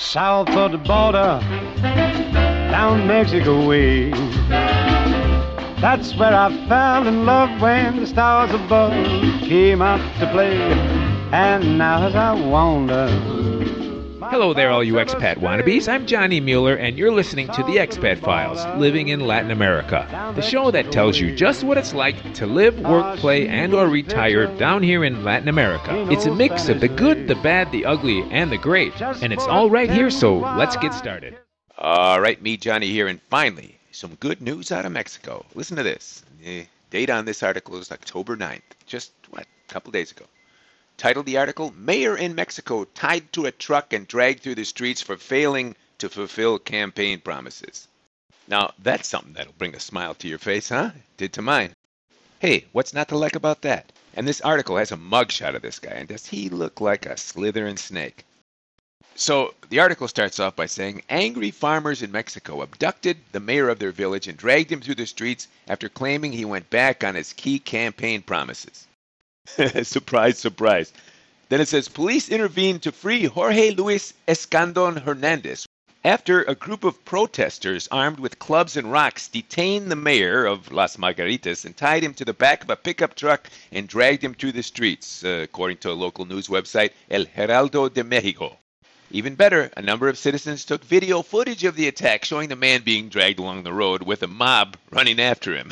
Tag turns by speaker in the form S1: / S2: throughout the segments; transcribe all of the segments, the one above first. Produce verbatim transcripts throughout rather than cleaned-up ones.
S1: south of the border, down Mexico way. That's where I fell in love when the stars above came out to play. And now as I wander...
S2: Hello there, all you expat wannabes. I'm Johnny Mueller, and you're listening to The Expat Files, Living in Latin America, the show that tells you just what it's like to live, work, play, and or retire down here in Latin America. It's a mix of the good, the bad, the ugly, and the great, and it's all right here, so let's get started. All right, me, Johnny here, and finally, some good news out of Mexico. Listen to this. The date on this article is October ninth, just, what, a couple days ago. Titled the article, Mayor in Mexico Tied to a Truck and Dragged Through the Streets for Failing to Fulfill Campaign Promises. Now, that's something that'll bring a smile to your face, huh? Did to mine. Hey, what's not to like about that? And this article has a mugshot of this guy, and does he look like a slithering snake? So, the article starts off by saying, angry farmers in Mexico abducted the mayor of their village and dragged him through the streets after claiming he went back on his key campaign promises. Surprise, surprise. Then it says, police intervened to free Jorge Luis Escandon Hernandez after a group of protesters armed with clubs and rocks detained the mayor of Las Margaritas and tied him to the back of a pickup truck and dragged him through the streets, uh, according to a local news website, El Heraldo de Mexico. Even better, a number of citizens took video footage of the attack showing the man being dragged along the road with a mob running after him.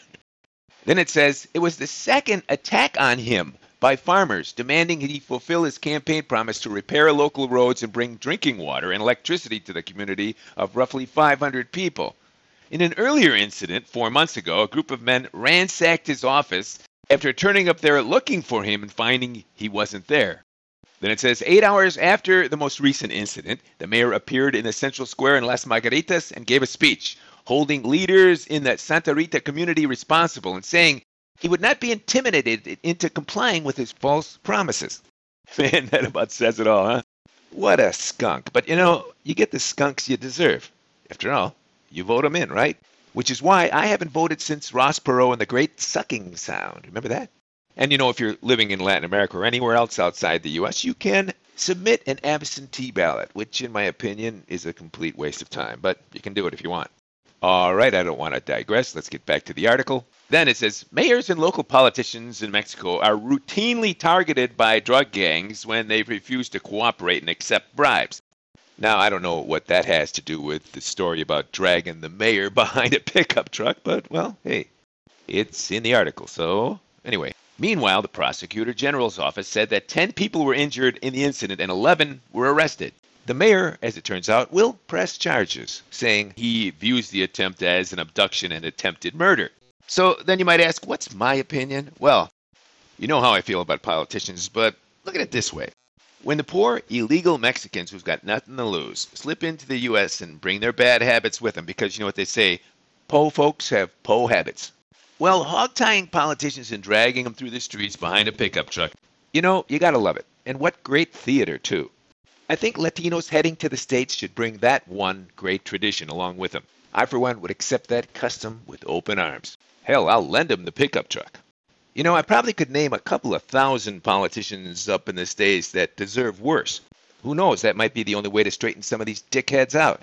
S2: Then it says, it was the second attack on him by farmers demanding he fulfill his campaign promise to repair local roads and bring drinking water and electricity to the community of roughly five hundred people. In an earlier incident, four months ago, a group of men ransacked his office after turning up there looking for him and finding he wasn't there. Then it says, eight hours after the most recent incident, the mayor appeared in the central square in Las Margaritas and gave a speech, holding leaders in the Santa Rita community responsible and saying he would not be intimidated into complying with his false promises. Man, that about says it all, huh? What a skunk. But, you know, you get the skunks you deserve. After all, you vote them in, right? Which is why I haven't voted since Ross Perot and the Great Sucking Sound. Remember that? And, you know, if you're living in Latin America or anywhere else outside the U S, you can submit an absentee ballot, which, in my opinion, is a complete waste of time. But you can do it if you want. All right, I don't want to digress. Let's get back to the article. Then it says, mayors and local politicians in Mexico are routinely targeted by drug gangs when they refuse to cooperate and accept bribes. Now, I don't know what that has to do with the story about dragging the mayor behind a pickup truck, but, well, hey, it's in the article, so anyway. Meanwhile, the prosecutor general's office said that ten people were injured in the incident and eleven were arrested. The mayor, as it turns out, will press charges, saying he views the attempt as an abduction and attempted murder. So then you might ask, what's my opinion? Well, you know how I feel about politicians, but look at it this way. When the poor, illegal Mexicans who've got nothing to lose slip into the U S and bring their bad habits with them, because you know what they say, po folks have po habits. Well, hog-tying politicians and dragging them through the streets behind a pickup truck, you know, you gotta love it. And what great theater, too. I think Latinos heading to the States should bring that one great tradition along with them. I, for one, would accept that custom with open arms. Hell, I'll lend them the pickup truck. You know, I probably could name a couple of thousand politicians up in the States that deserve worse. Who knows, that might be the only way to straighten some of these dickheads out.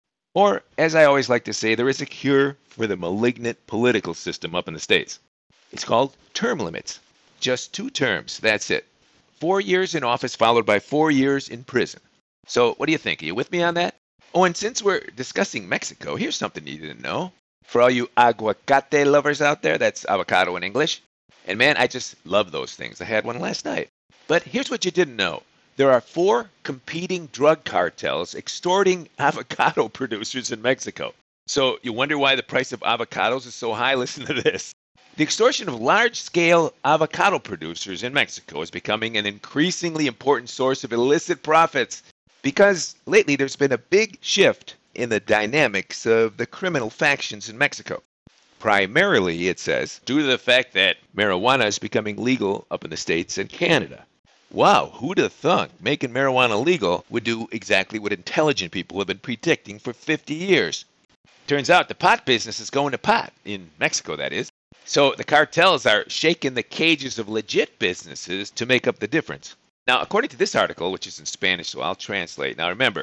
S2: Or, as I always like to say, there is a cure for the malignant political system up in the States. It's called term limits. Just two terms, that's it. Four years in office followed by four years in prison. So what do you think? Are you with me on that? Oh, and since we're discussing Mexico, here's something you didn't know. For all you aguacate lovers out there, that's avocado in English. And man, I just love those things. I had one last night. But here's what you didn't know. There are four competing drug cartels extorting avocado producers in Mexico. So you wonder why the price of avocados is so high? Listen to this. The extortion of large-scale avocado producers in Mexico is becoming an increasingly important source of illicit profits because lately there's been a big shift in the dynamics of the criminal factions in Mexico. Primarily, it says, due to the fact that marijuana is becoming legal up in the States and Canada. Wow, who'd have thunk making marijuana legal would do exactly what intelligent people have been predicting for fifty years. Turns out the pot business is going to pot, in Mexico that is. So the cartels are shaking the cages of legit businesses to make up the difference. Now, according to this article, which is in Spanish, so I'll translate. Now remember,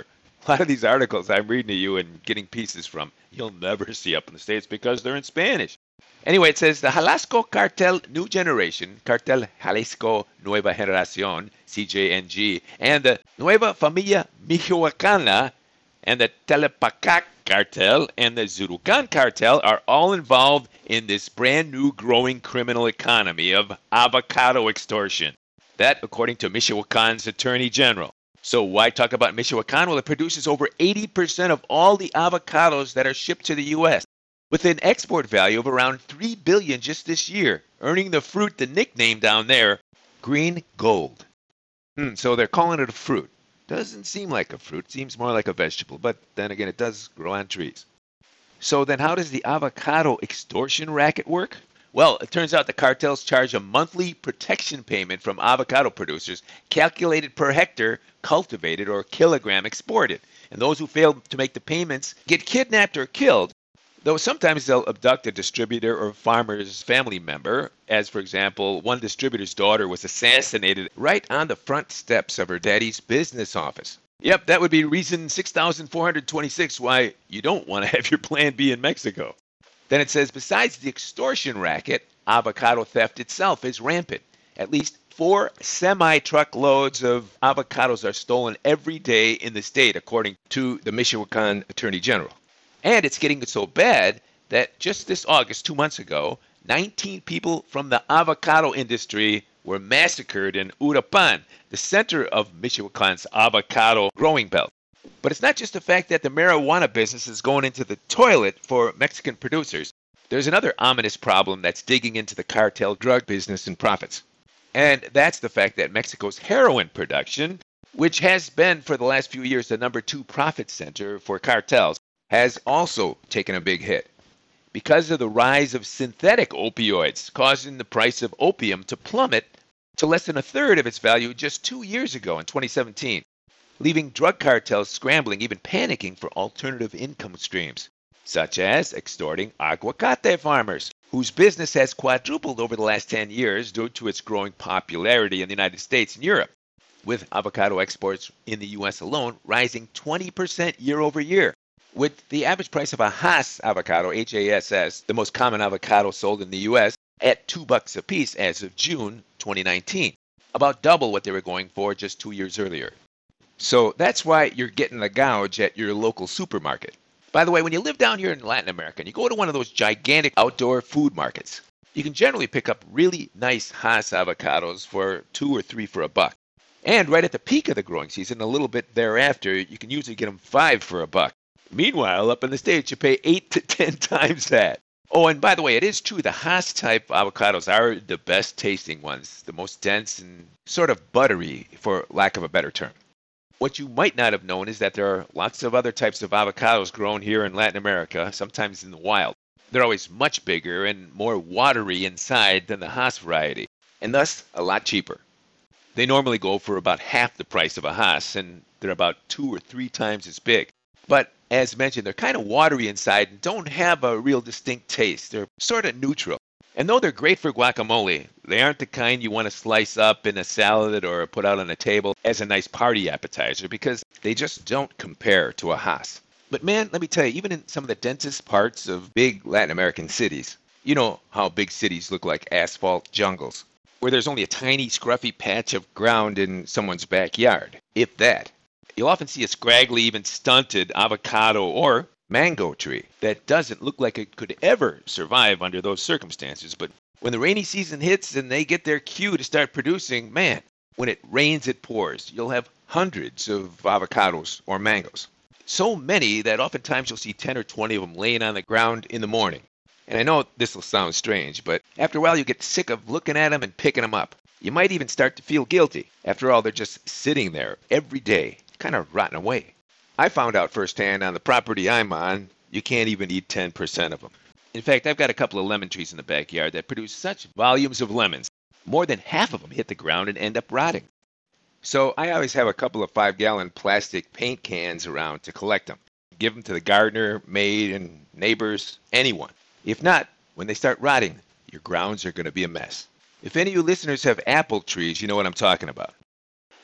S2: A lot of these articles I'm reading to you and getting pieces from, you'll never see up in the States because they're in Spanish. Anyway, it says the Jalisco Cartel New Generation, Cartel Jalisco Nueva Generación, C J N G, and the Nueva Familia Michoacana, and the Telepacac Cartel and the Zurucan Cartel are all involved in this brand new growing criminal economy of avocado extortion. That, according to Michoacan's Attorney General. So why talk about Michoacan? Well, it produces over eighty percent of all the avocados that are shipped to the U S, with an export value of around three billion dollars just this year, earning the fruit the nickname down there, green gold. Hmm, so they're calling it a fruit. Doesn't seem like a fruit, seems more like a vegetable, but then again, it does grow on trees. So then how does the avocado extortion racket work? Well, it turns out the cartels charge a monthly protection payment from avocado producers calculated per hectare cultivated or kilogram exported. And those who fail to make the payments get kidnapped or killed, though sometimes they'll abduct a distributor or farmer's family member, as for example, one distributor's daughter was assassinated right on the front steps of her daddy's business office. Yep, that would be reason six thousand four hundred twenty-six why you don't want to have your plan B in Mexico. Then it says, besides the extortion racket, avocado theft itself is rampant. At least four semi-truckloads of avocados are stolen every day in the state, according to the Michoacan Attorney General. And it's getting so bad that just this August, two months ago, nineteen people from the avocado industry were massacred in Uruapan, the center of Michoacan's avocado growing belt. But it's not just the fact that the marijuana business is going into the toilet for Mexican producers. There's another ominous problem that's digging into the cartel drug business and profits. And that's the fact that Mexico's heroin production, which has been for the last few years the number two profit center for cartels, has also taken a big hit because of the rise of synthetic opioids, causing the price of opium to plummet to less than a third of its value just two years ago in twenty seventeen. Leaving drug cartels scrambling, even panicking for alternative income streams, such as extorting aguacate farmers, whose business has quadrupled over the last ten years due to its growing popularity in the United States and Europe, with avocado exports in the U S alone rising twenty percent year over year, with the average price of a Hass avocado, H A S S, the most common avocado sold in the U S, at two bucks a piece as of June twenty nineteen, about double what they were going for just two years earlier. So that's why you're getting a gouge at your local supermarket. By the way, when you live down here in Latin America and you go to one of those gigantic outdoor food markets, you can generally pick up really nice Hass avocados for two or three for a buck. And right at the peak of the growing season, a little bit thereafter, you can usually get them five for a buck. Meanwhile, up in the States, you pay eight to ten times that. Oh, and by the way, it is true the Hass type avocados are the best tasting ones, the most dense and sort of buttery, for lack of a better term. What you might not have known is that there are lots of other types of avocados grown here in Latin America, sometimes in the wild. They're always much bigger and more watery inside than the Hass variety, and thus a lot cheaper. They normally go for about half the price of a Hass, and they're about two or three times as big. But as mentioned, they're kind of watery inside and don't have a real distinct taste. They're sort of neutral. And though they're great for guacamole, they aren't the kind you want to slice up in a salad or put out on a table as a nice party appetizer because they just don't compare to a Hass. But man, let me tell you, even in some of the densest parts of big Latin American cities, you know how big cities look like asphalt jungles, where there's only a tiny scruffy patch of ground in someone's backyard, if that. You'll often see a scraggly, even stunted avocado or mango tree that doesn't look like it could ever survive under those circumstances. But when the rainy season hits and they get their cue to start producing, man, when it rains, it pours. You'll have hundreds of avocados or mangoes. So many that oftentimes you'll see ten or twenty of them laying on the ground in the morning. And I know this will sound strange, but after a while you get sick of looking at them and picking them up. You might even start to feel guilty. After all, they're just sitting there every day, kind of rotting away. I found out firsthand on the property I'm on, you can't even eat ten percent of them. In fact, I've got a couple of lemon trees in the backyard that produce such volumes of lemons. More than half of them hit the ground and end up rotting. So I always have a couple of five-gallon plastic paint cans around to collect them. Give them to the gardener, maid, and neighbors, anyone. If not, when they start rotting, your grounds are going to be a mess. If any of you listeners have apple trees, you know what I'm talking about.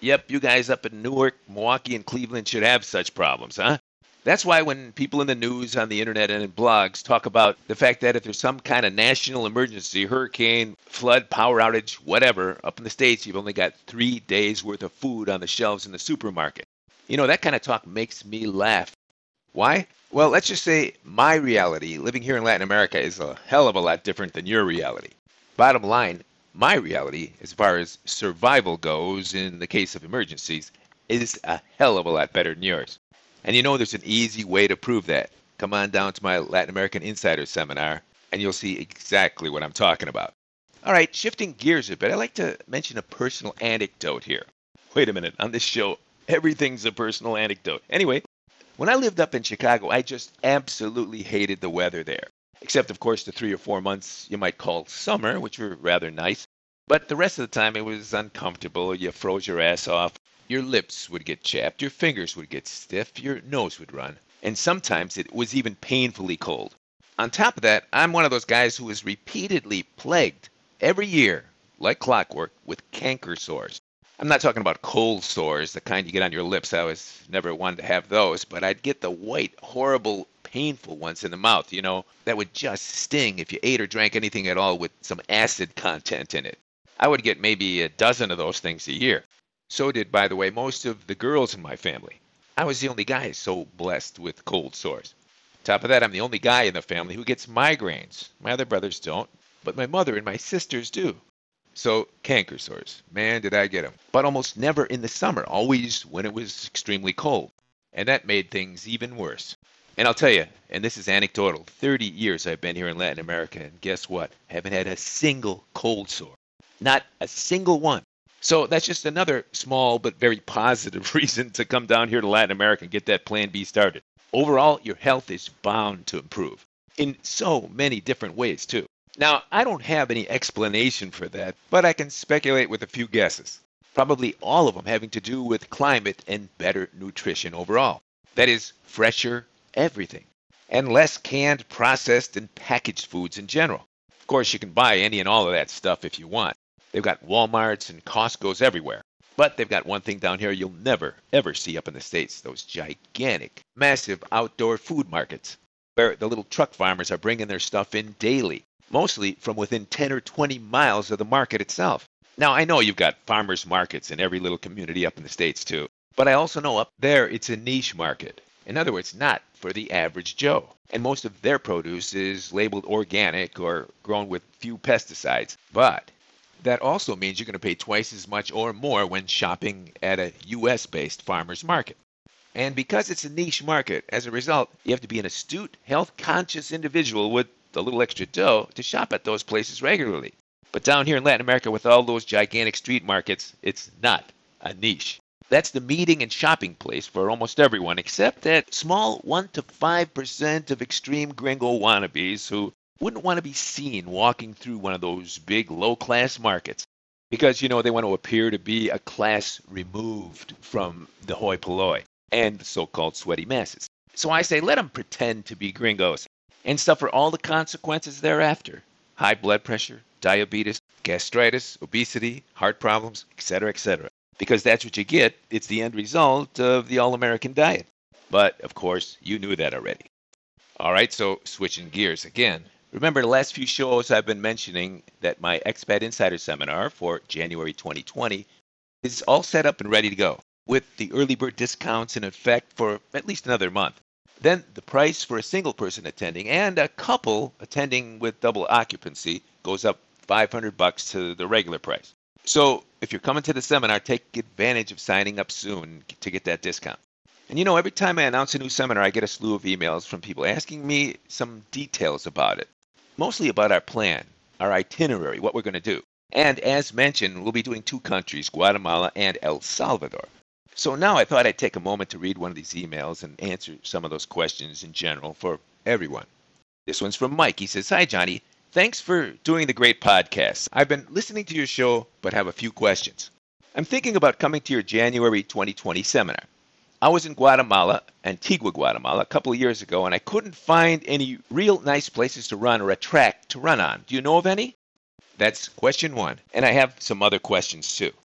S2: Yep, you guys up in Newark, Milwaukee, and Cleveland should have such problems, huh? That's why when people in the news, on the internet, and in blogs talk about the fact that if there's some kind of national emergency, hurricane, flood, power outage, whatever, up in the States, you've only got three days worth of food on the shelves in the supermarket. You know, that kind of talk makes me laugh. Why? Well, let's just say my reality, living here in Latin America, is a hell of a lot different than your reality. Bottom line, my reality, as far as survival goes in the case of emergencies, is a hell of a lot better than yours. And you know there's an easy way to prove that. Come on down to my Latin American Insider Seminar, and you'll see exactly what I'm talking about. All right, shifting gears a bit, I'd like to mention a personal anecdote here. Wait a minute, on this show, everything's a personal anecdote. Anyway, when I lived up in Chicago, I just absolutely hated the weather there. Except, of course, the three or four months you might call summer, which were rather nice. But the rest of the time it was uncomfortable. You froze your ass off. Your lips would get chapped, your fingers would get stiff, your nose would run, and sometimes it was even painfully cold. On top of that, I'm one of those guys who is repeatedly plagued every year, like clockwork, with canker sores. I'm not talking about cold sores, the kind you get on your lips. I was never one to have those, but I'd get the white, horrible, painful ones in the mouth, you know, that would just sting if you ate or drank anything at all with some acid content in it. I would get maybe a dozen of those things a year. So did, by the way, most of the girls in my family. I was the only guy so blessed with cold sores. Top of that, I'm the only guy in the family who gets migraines. My other brothers don't, but my mother and my sisters do. So, canker sores. Man, did I get them. But almost never in the summer, always when it was extremely cold. And that made things even worse. And I'll tell you, and this is anecdotal, thirty years I've been here in Latin America, and guess what? Haven't had a single cold sore. Not a single one. So that's just another small but very positive reason to come down here to Latin America and get that Plan B started. Overall, your health is bound to improve in so many different ways, too. Now, I don't have any explanation for that, but I can speculate with a few guesses. Probably all of them having to do with climate and better nutrition overall. That is, fresher everything, and less canned, processed, and packaged foods in general. Of course, you can buy any and all of that stuff if you want. They've got Walmarts and Costco's everywhere. But they've got one thing down here you'll never, ever see up in the States, those gigantic, massive outdoor food markets, where the little truck farmers are bringing their stuff in daily, mostly from within ten or twenty miles of the market itself. Now, I know you've got farmers markets in every little community up in the States, too. But I also know up there it's a niche market. In other words, not for the average Joe. And most of their produce is labeled organic or grown with few pesticides. But that also means you're going to pay twice as much or more when shopping at a U S-based farmer's market. And because it's a niche market, as a result, you have to be an astute, health-conscious individual with a little extra dough to shop at those places regularly. But down here in Latin America with all those gigantic street markets, it's not a niche. That's the meeting and shopping place for almost everyone, except that small one to five percent of extreme gringo wannabes who wouldn't want to be seen walking through one of those big low-class markets because, you know, they want to appear to be a class removed from the hoi polloi and the so-called sweaty masses. So I say let them pretend to be gringos and suffer all the consequences thereafter. High blood pressure, diabetes, gastritis, obesity, heart problems, et cetera, et cetera. Because that's what you get. It's the end result of the all-American diet. But, of course, you knew that already. All right, so switching gears again. Remember the last few shows I've been mentioning that my Expat Insider Seminar for January twenty twenty is all set up and ready to go, with the early bird discounts in effect for at least another month. Then the price for a single person attending and a couple attending with double occupancy goes up five hundred bucks to the regular price. So if you're coming to the seminar, take advantage of signing up soon to get that discount. And you know, every time I announce a new seminar, I get a slew of emails from people asking me some details about it. Mostly about our plan, our itinerary, what we're going to do. And as mentioned, we'll be doing two countries, Guatemala and El Salvador. So now I thought I'd take a moment to read one of these emails and answer some of those questions in general for everyone. This one's from Mike. He says, "Hi, Johnny. Thanks for doing the great podcast. I've been listening to your show, but have a few questions. I'm thinking about coming to your January twenty twenty seminar. I was in Guatemala, Antigua, Guatemala, a couple of years ago, and I couldn't find any real nice places to run or a track to run on. Do you know of any?" That's question one. And I have some other questions, too.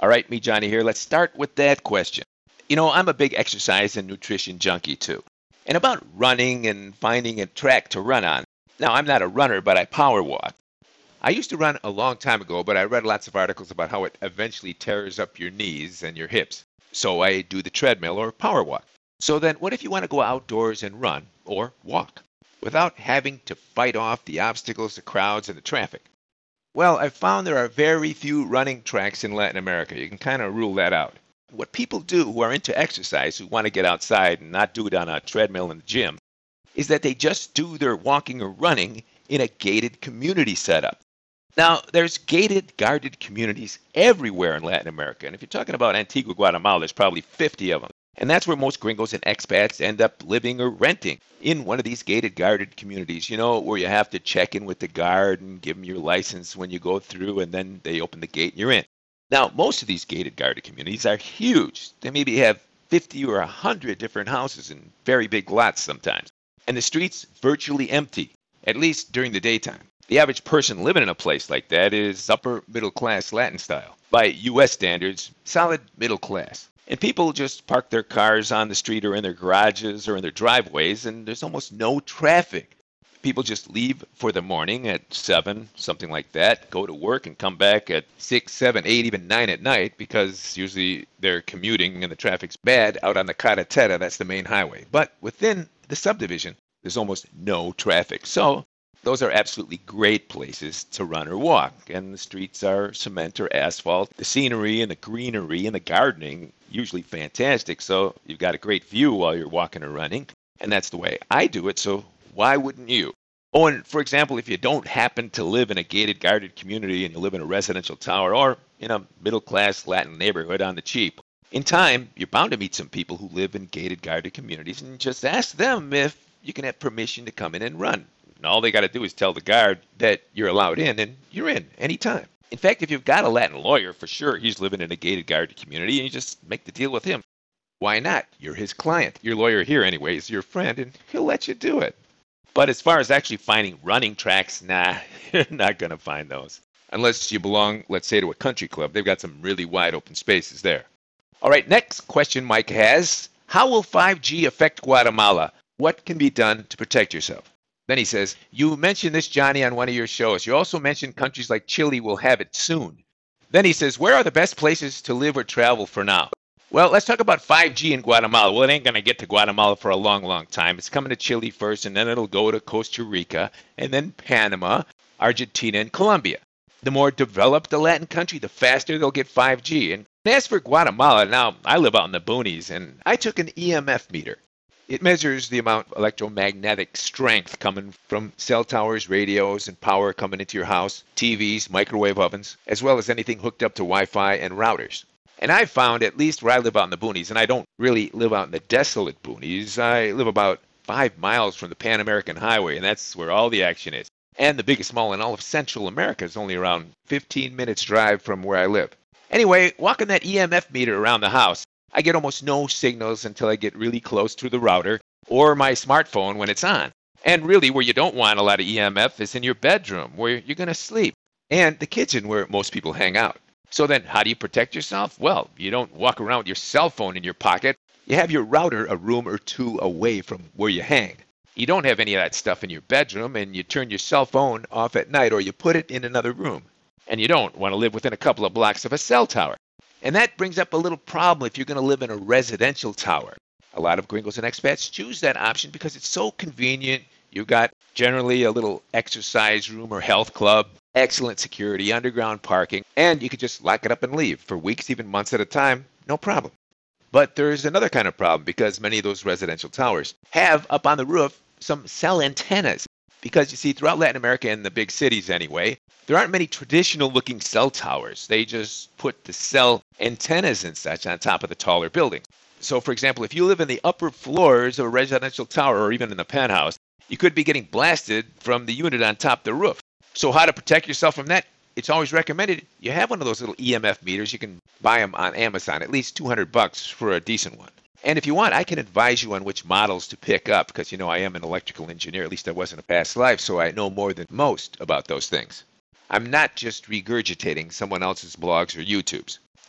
S3: All right, me, Johnny here. Let's start with that question. You know, I'm a big exercise and nutrition junkie too. And about running and finding a track to run on. Now, I'm not a runner, but I power walk. I used to run a long time ago, but I read lots of articles about how it eventually tears up your knees and your hips. So I do the treadmill or power walk. So then, what if you want to go outdoors and run or walk without having to fight off the obstacles, the crowds, and the traffic? Well, I've found there are very few running tracks in Latin America. You can kind of rule that out. What people do who are into exercise, who want to get outside and not do it on a treadmill in the gym, is that they just do their walking or running in a gated community setup. Now, there's gated, guarded communities everywhere in Latin America. And if you're talking about Antigua, Guatemala, there's probably fifty of them. And that's where most gringos and expats end up living or renting, in one of these gated, guarded communities, you know, where you have to check in with the guard and give them your license when you go through, and then they open the gate and you're in. Now, most of these gated, guarded communities are huge. They maybe have fifty or one hundred different houses in very big lots sometimes. And the streets virtually empty, at least during the daytime. The average person living in a place like that is upper middle class Latin style. By U S standards, solid middle class. And people just park their cars on the street or in their garages or in their driveways, and there's almost no traffic. People just leave for the morning at seven, something like that, go to work and come back at six, seven, eight, even nine at night, because usually they're commuting and the traffic's bad out on the Carretera, that's the main highway. But within the subdivision, there's almost no traffic. So those are absolutely great places to run or walk. And the streets are cement or asphalt. The scenery and the greenery and the gardening, usually fantastic. So you've got a great view while you're walking or running. And that's the way I do it. So why wouldn't you? Oh, and for example, if you don't happen to live in a gated, guarded community and you live in a residential tower or in a middle-class Latin neighborhood on the cheap, in time, you're bound to meet some people who live in gated, guarded communities, and just ask them if you can have permission to come in and run. And all they got to do is tell the guard that you're allowed in, and you're in anytime. In fact, if you've got a Latin lawyer, for sure he's living in a gated, guarded community, and you just make the deal with him. Why not? You're his client. Your lawyer here, anyway, is your friend, and he'll let you do it. But as far as actually finding running tracks, nah, you're not going to find those. Unless you belong, let's say, to a country club. They've got some really wide open spaces there. All right, next question Mike has. How will five G affect Guatemala? What can be done to protect yourself? Then he says, you mentioned this, Johnny, on one of your shows. You also mentioned countries like Chile will have it soon. Then he says, where are the best places to live or travel for now? Well, let's talk about five G in Guatemala. Well, it ain't going to get to Guatemala for a long, long time. It's coming to Chile first, and then it'll go to Costa Rica, and then Panama, Argentina, and Colombia. The more developed the Latin country, the faster they'll get five G. And as for Guatemala, now, I live out in the boonies, and I took an E M F meter. It measures the amount of electromagnetic strength coming from cell towers, radios, and power coming into your house, T Vs, microwave ovens, as well as anything hooked up to Wi-Fi and routers. And I've found, at least where I live out in the boonies, and I don't really live out in the desolate boonies, I live about five miles from the Pan American Highway, and that's where all the action is. And the biggest mall in all of Central America is only around fifteen minutes drive from where I live. Anyway, walking that E M F meter around the house, I get almost no signals until I get really close to the router or my smartphone when it's on. And really, where you don't want a lot of E M F is in your bedroom, where you're going to sleep, and the kitchen, where most people hang out. So then, how do you protect yourself? Well, you don't walk around with your cell phone in your pocket. You have your router a room or two away from where you hang. You don't have any of that stuff in your bedroom, and you turn your cell phone off at night, or you put it in another room. And you don't want to live within a couple of blocks of a cell tower. And that brings up a little problem if you're going to live in a residential tower. A lot of gringos and expats choose that option because it's so convenient. You've got generally a little exercise room or health club, excellent security, underground parking, and you could just lock it up and leave for weeks, even months at a time, no problem. But there's another kind of problem because many of those residential towers have up on the roof some cell antennas. Because you see, throughout Latin America and the big cities anyway, there aren't many traditional-looking cell towers. They just put the cell antennas and such on top of the taller buildings. So, for example, if you live in the upper floors of a residential tower or even in the penthouse, you could be getting blasted from the unit on top of the roof. So how to protect yourself from that? It's always recommended you have one of those little E M F meters. You can buy them on Amazon, at least two hundred bucks for a decent one. And if you want, I can advise you on which models to pick up because, you know, I am an electrical engineer. At least I was in a past life, so I know more than most about those things. I'm not just regurgitating someone else's blogs or YouTubes.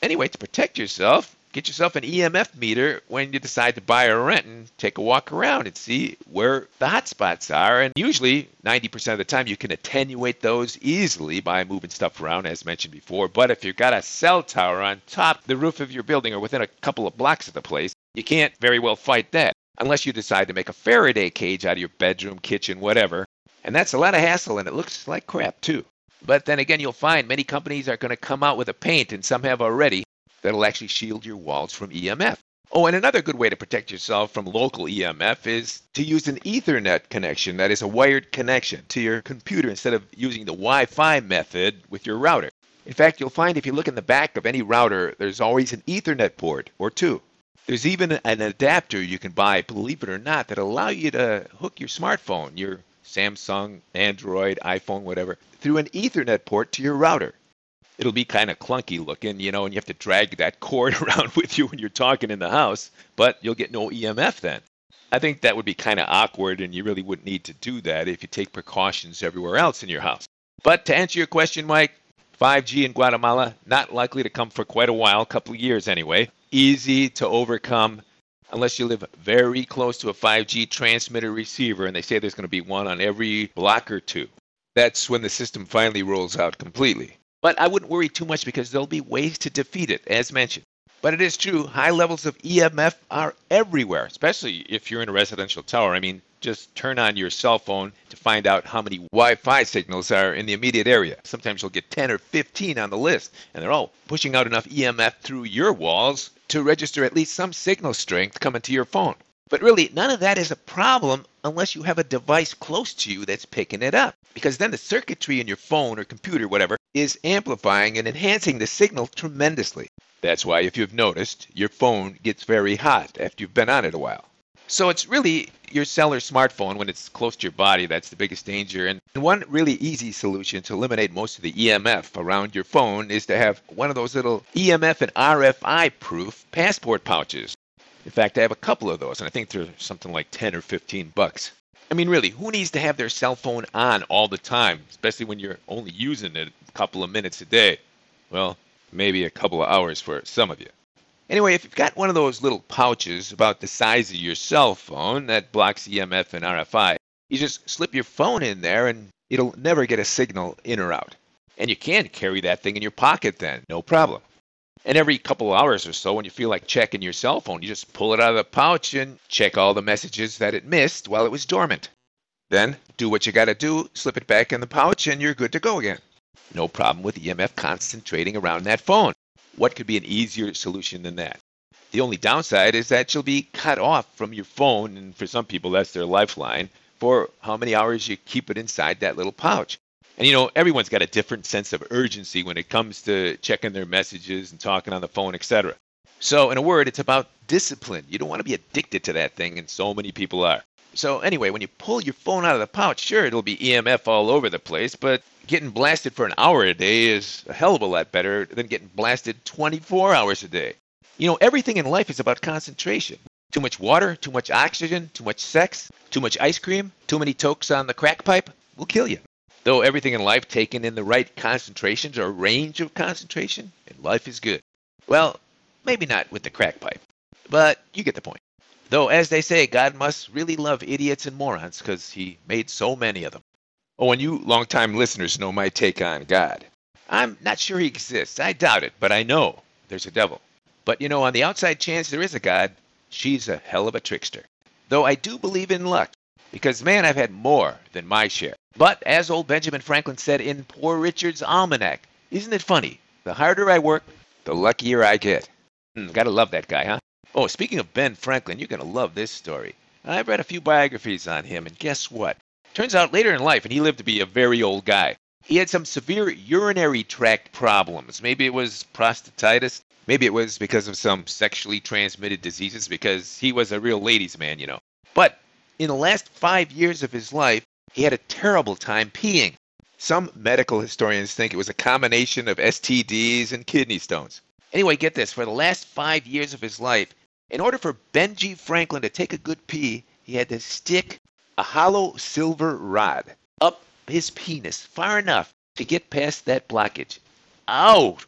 S3: Anyway, to protect yourself, get yourself an E M F meter when you decide to buy or rent and take a walk around and see where the hot spots are. And usually, ninety percent of the time, you can attenuate those easily by moving stuff around, as mentioned before. But if you've got a cell tower on top of the roof of your building or within a couple of blocks of the place, you can't very well fight that unless you decide to make a Faraday cage out of your bedroom, kitchen, whatever. And that's a lot of hassle, and it looks like crap, too. But then again, you'll find many companies are going to come out with a paint, and some have already, that'll actually shield your walls from E M F. Oh, and another good way to protect yourself from local E M F is to use an Ethernet connection, that is a wired connection, to your computer instead of using the Wi-Fi method with your router. In fact, you'll find if you look in the back of any router, there's always an Ethernet port or two. There's even an adapter you can buy, believe it or not, that allow you to hook your smartphone, your Samsung, Android, iPhone, whatever, through an Ethernet port to your router. It'll be kind of clunky looking, you know, and you have to drag that cord around with you when you're talking in the house, but you'll get no E M F then. I think that would be kind of awkward, and you really wouldn't need to do that if you take precautions everywhere else in your house. But to answer your question, Mike, five G in Guatemala, not likely to come for quite a while, a couple of years anyway. Easy to overcome unless you live very close to a five G transmitter receiver, and they say there's going to be one on every block or two. That's when the system finally rolls out completely. But I wouldn't worry too much because there'll be ways to defeat it, as mentioned. But it is true, high levels of E M F are everywhere, especially if you're in a residential tower. I mean, just turn on your cell phone to find out how many Wi-Fi signals are in the immediate area. Sometimes you'll get ten or fifteen on the list, and they're all pushing out enough E M F through your walls to register at least some signal strength coming to your phone. But really, none of that is a problem unless you have a device close to you that's picking it up. Because then the circuitry in your phone or computer, whatever, is amplifying and enhancing the signal tremendously. That's why, if you've noticed, your phone gets very hot after you've been on it a while. So it's really your cell or smartphone when it's close to your body that's the biggest danger. And one really easy solution to eliminate most of the E M F around your phone is to have one of those little E M F and R F I-proof passport pouches. In fact, I have a couple of those, and I think they're something like ten or fifteen bucks. I mean, really, who needs to have their cell phone on all the time, especially when you're only using it a couple of minutes a day? Well, maybe a couple of hours for some of you. Anyway, if you've got one of those little pouches about the size of your cell phone that blocks E M F and R F I, you just slip your phone in there and it'll never get a signal in or out. And you can carry that thing in your pocket then, no problem. And every couple of hours or so, when you feel like checking your cell phone, you just pull it out of the pouch and check all the messages that it missed while it was dormant. Then do what you got to do, slip it back in the pouch, and you're good to go again. No problem with E M F concentrating around that phone. What could be an easier solution than that? The only downside is that you'll be cut off from your phone, and for some people that's their lifeline, for how many hours you keep it inside that little pouch. And you know, everyone's got a different sense of urgency when it comes to checking their messages and talking on the phone, et cetera. So in a word, it's about discipline. You don't want to be addicted to that thing, and so many people are. So anyway, when you pull your phone out of the pouch, sure, it'll be E M F all over the place, but getting blasted for an hour a day is a hell of a lot better than getting blasted twenty-four hours a day. You know, everything in life is about concentration. Too much water, too much oxygen, too much sex, too much ice cream, too many tokes on the crack pipe will kill you. Though everything in life taken in the right concentrations or range of concentration, and life is good. Well, maybe not with the crack pipe, but you get the point. Though, as they say, God must really love idiots and morons because he made so many of them. Oh, and you longtime listeners know my take on God. I'm not sure he exists. I doubt it, but I know there's a devil. But, you know, on the outside chance there is a God, she's a hell of a trickster. Though I do believe in luck, because, man, I've had more than my share. But, as old Benjamin Franklin said in Poor Richard's Almanac, isn't it funny? The harder I work, the luckier I get. Hmm, gotta love that guy, huh? Oh, speaking of Ben Franklin, you're gonna love this story. I've read a few biographies on him, and guess what? Turns out later in life, and he lived to be a very old guy, he had some severe urinary tract problems. Maybe it was prostatitis. Maybe it was because of some sexually transmitted diseases, because he was a real ladies' man, you know. But in the last five years of his life, he had a terrible time peeing. Some medical historians think it was a combination of S T Ds and kidney stones. Anyway, get this. For the last five years of his life, in order for Benji Franklin to take a good pee, he had to stick a hollow silver rod up his penis far enough to get past that blockage. Ow!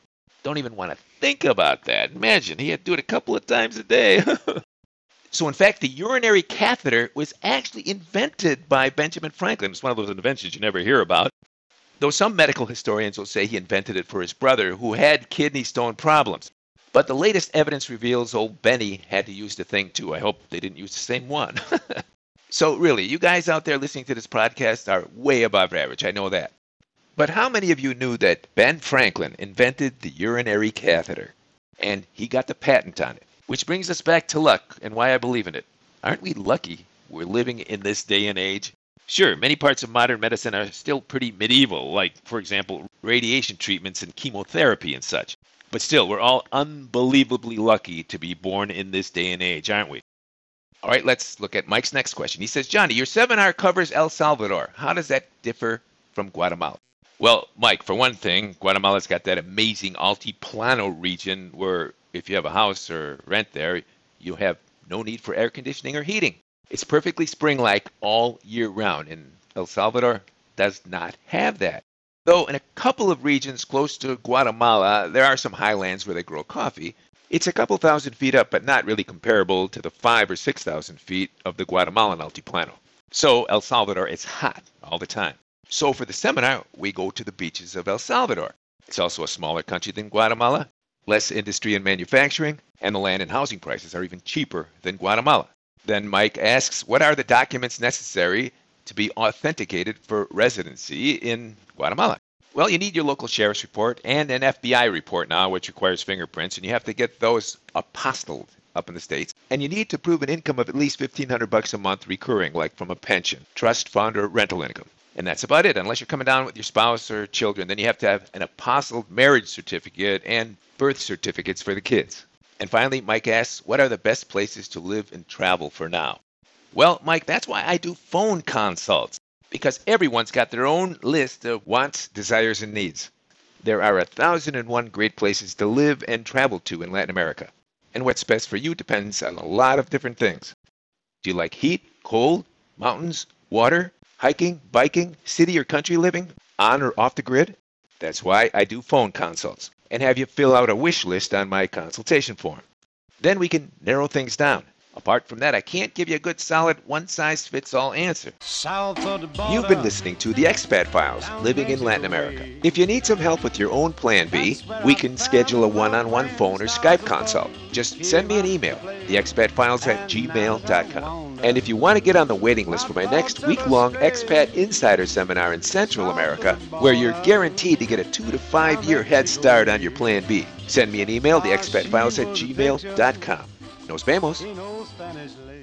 S3: Don't even want to think about that. Imagine, he had to do it a couple of times a day. So, in fact, the urinary catheter was actually invented by Benjamin Franklin. It's one of those inventions you never hear about. Though some medical historians will say he invented it for his brother, who had kidney stone problems. But the latest evidence reveals old Benny had to use the thing too. I hope they didn't use the same one. So really, you guys out there listening to this podcast are way above average. I know that. But how many of you knew that Ben Franklin invented the urinary catheter? And he got the patent on it. Which brings us back to luck and why I believe in it. Aren't we lucky we're living in this day and age? Sure, many parts of modern medicine are still pretty medieval, like, for example, radiation treatments and chemotherapy and such. But still, we're all unbelievably lucky to be born in this day and age, aren't we? All right, let's look at Mike's next question. He says, Johnny, your seminar covers El Salvador. How does that differ from Guatemala? Well, Mike, for one thing, Guatemala's got that amazing Altiplano region where if you have a house or rent there, you have no need for air conditioning or heating. It's perfectly spring-like all year round, and El Salvador does not have that. Though in a couple of regions close to Guatemala, there are some highlands where they grow coffee. It's a couple thousand feet up, but not really comparable to the five or six thousand feet of the Guatemalan Altiplano. So El Salvador is hot all the time. So for the seminar, we go to the beaches of El Salvador. It's also a smaller country than Guatemala, less industry and manufacturing, and the land and housing prices are even cheaper than Guatemala. Then Mike asks, what are the documents necessary to be authenticated for residency in Guatemala? Well, you need your local sheriff's report and an F B I report now, which requires fingerprints, and you have to get those apostilled up in the States. And you need to prove an income of at least fifteen hundred bucks a month recurring, like from a pension, trust fund, or rental income. And that's about it. Unless you're coming down with your spouse or children, then you have to have an apostilled marriage certificate and birth certificates for the kids. And finally, Mike asks, what are the best places to live and travel for now? Well, Mike, that's why I do phone consults, because everyone's got their own list of wants, desires, and needs. There are a thousand and one great places to live and travel to in Latin America. And what's best for you depends on a lot of different things. Do you like heat, cold, mountains, water, hiking, biking, city or country living, on or off the grid? That's why I do phone consults and have you fill out a wish list on my consultation form. Then we can narrow things down. Apart from that, I can't give you a good solid one-size-fits-all answer. You've been listening to The Expat Files, Living in Latin America. If you need some help with your own Plan B, we can schedule a one-on-one phone or Skype consult. Just send me an email, the expat files at gmail dot com. And if you want to get on the waiting list for my next week-long Expat Insider Seminar in Central America, where you're guaranteed to get a two to five year head start on your Plan B, send me an email, the expat files at gmail dot com. Nos vemos.